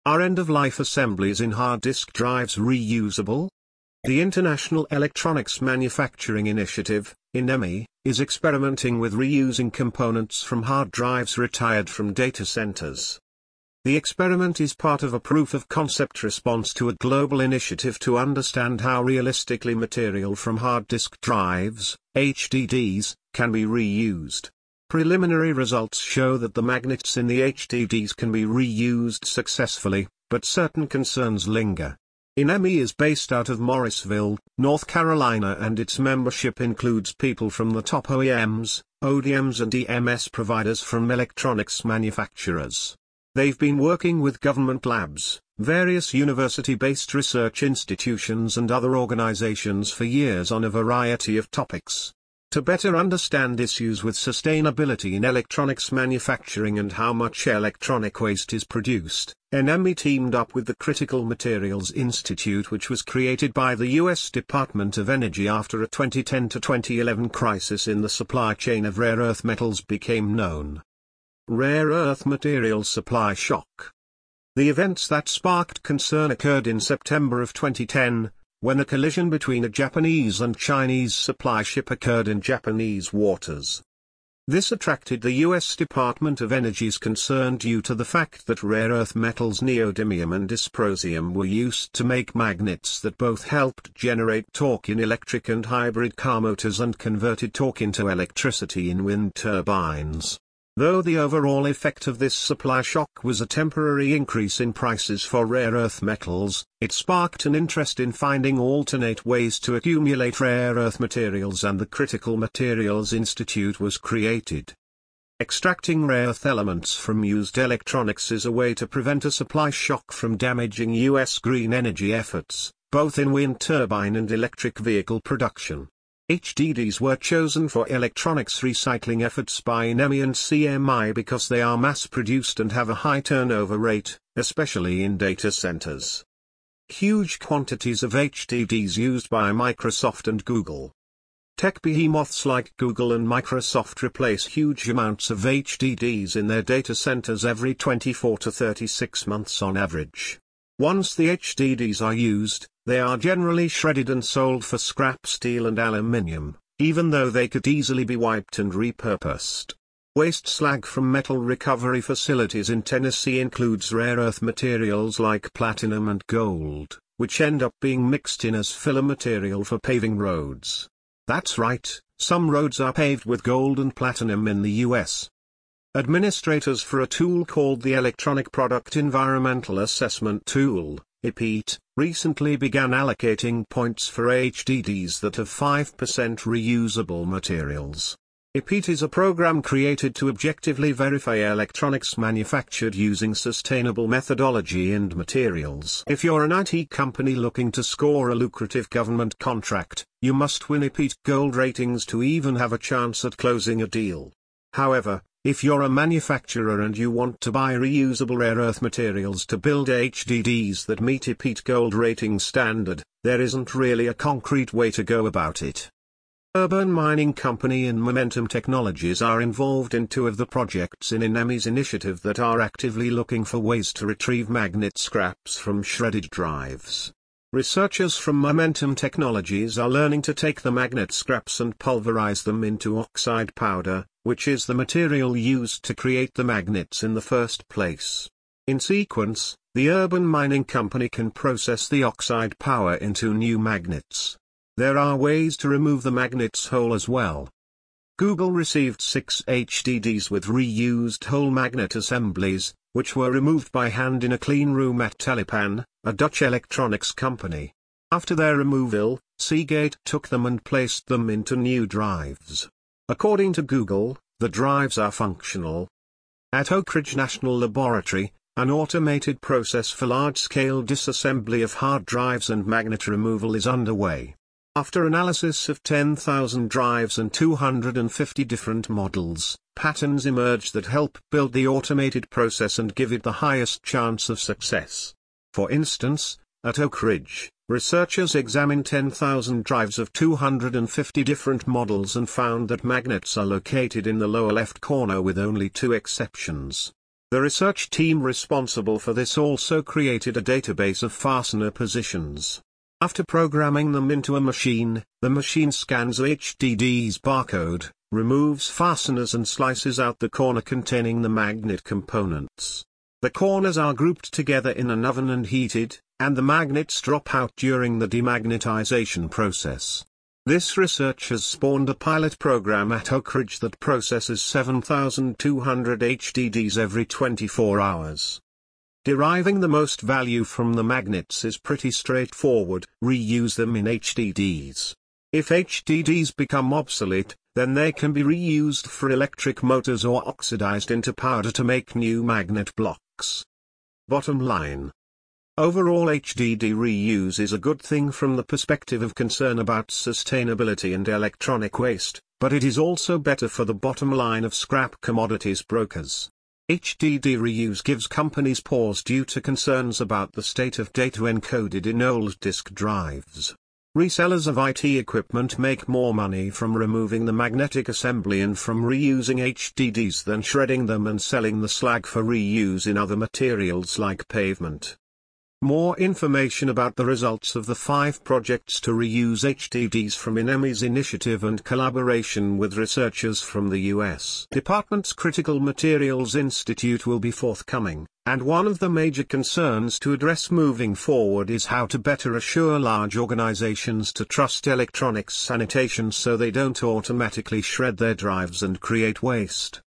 Are end-of-life assemblies in hard disk drives reusable? The International Electronics Manufacturing Initiative, INEMI, is experimenting with reusing components from hard drives retired from data centers. The experiment is part of a proof-of-concept response to a global initiative to understand how realistically material from hard disk drives, HDDs, can be reused. Preliminary results show that the magnets in the HDDs can be reused successfully, but certain concerns linger. INEMI is based out of Morrisville, North Carolina, and its membership includes people from the top OEMs, ODMs and EMS providers from electronics manufacturers. They've been working with government labs, various university-based research institutions and other organizations for years on a variety of topics. To better understand issues with sustainability in electronics manufacturing and how much electronic waste is produced, INEMI teamed up with the Critical Materials Institute, which was created by the U.S. Department of Energy after a 2010 to 2011 crisis in the supply chain of rare earth metals became known. Rare earth material supply shock. The events that sparked concern occurred in September of 2010, when a collision between a Japanese and Chinese supply ship occurred in Japanese waters. This attracted the U.S. Department of Energy's concern due to the fact that rare earth metals neodymium and dysprosium were used to make magnets that both helped generate torque in electric and hybrid car motors and converted torque into electricity in wind turbines. Though the overall effect of this supply shock was a temporary increase in prices for rare earth metals, it sparked an interest in finding alternate ways to accumulate rare earth materials, and the Critical Materials Institute was created. Extracting rare earth elements from used electronics is a way to prevent a supply shock from damaging U.S. green energy efforts, both in wind turbine and electric vehicle production. HDDs were chosen for electronics recycling efforts by INEMI and CMI because they are mass-produced and have a high turnover rate, especially in data centers. Huge quantities of HDDs used by Microsoft and Google. Tech behemoths like Google and Microsoft replace huge amounts of HDDs in their data centers every 24 to 36 months on average. Once the HDDs are used, they are generally shredded and sold for scrap steel and aluminium, even though they could easily be wiped and repurposed. Waste slag from metal recovery facilities in Tennessee includes rare earth materials like platinum and gold, which end up being mixed in as filler material for paving roads. That's right, some roads are paved with gold and platinum in the US. Administrators for a tool called the Electronic Product Environmental Assessment Tool, EPEAT, recently began allocating points for HDDs that have 5% reusable materials. EPEAT is a program created to objectively verify electronics manufactured using sustainable methodology and materials. If you're an IT company looking to score a lucrative government contract, you must win EPEAT Gold ratings to even have a chance at closing a deal. However, if you're a manufacturer and you want to buy reusable rare earth materials to build HDDs that meet EPEAT Gold rating standard, there isn't really a concrete way to go about it. Urban Mining Company and Momentum Technologies are involved in two of the projects in INEMI's initiative that are actively looking for ways to retrieve magnet scraps from shredded drives. Researchers from Momentum Technologies are learning to take the magnet scraps and pulverize them into oxide powder, which is the material used to create the magnets in the first place. In sequence, the Urban Mining Company can process the oxide powder into new magnets. There are ways to remove the magnets whole as well. Google received 6 HDDs with reused whole magnet assemblies, which were removed by hand in a clean room at Telepan, a Dutch electronics company. After their removal, Seagate took them and placed them into new drives. According to Google, the drives are functional. At Oak Ridge National Laboratory, an automated process for large-scale disassembly of hard drives and magnet removal is underway. After analysis of 10,000 drives and 250 different models, patterns emerge that help build the automated process and give it the highest chance of success. For instance, at Oak Ridge, researchers examined 10,000 drives of 250 different models and found that magnets are located in the lower left corner with only 2 exceptions. The research team responsible for this also created a database of fastener positions. After programming them into a machine, the machine scans the HDD's barcode, removes fasteners and slices out the corner containing the magnet components. The corners are grouped together in an oven and heated, and the magnets drop out during the demagnetization process. This research has spawned a pilot program at Oak Ridge that processes 7,200 HDDs every 24 hours. Deriving the most value from the magnets is pretty straightforward. Reuse them in HDDs. If HDDs become obsolete, then they can be reused for electric motors or oxidized into powder to make new magnet blocks. Bottom line. Overall, HDD reuse is a good thing from the perspective of concern about sustainability and electronic waste, but it is also better for the bottom line of scrap commodities brokers. HDD reuse gives companies pause due to concerns about the state of data encoded in old disk drives. Resellers of IT equipment make more money from removing the magnetic assembly and from reusing HDDs than shredding them and selling the slag for reuse in other materials like pavement. More information about the results of the 5 projects to reuse HDDs from INEMI's initiative and collaboration with researchers from the U.S. Department's Critical Materials Institute will be forthcoming, and one of the major concerns to address moving forward is how to better assure large organizations to trust electronics sanitation so they don't automatically shred their drives and create waste.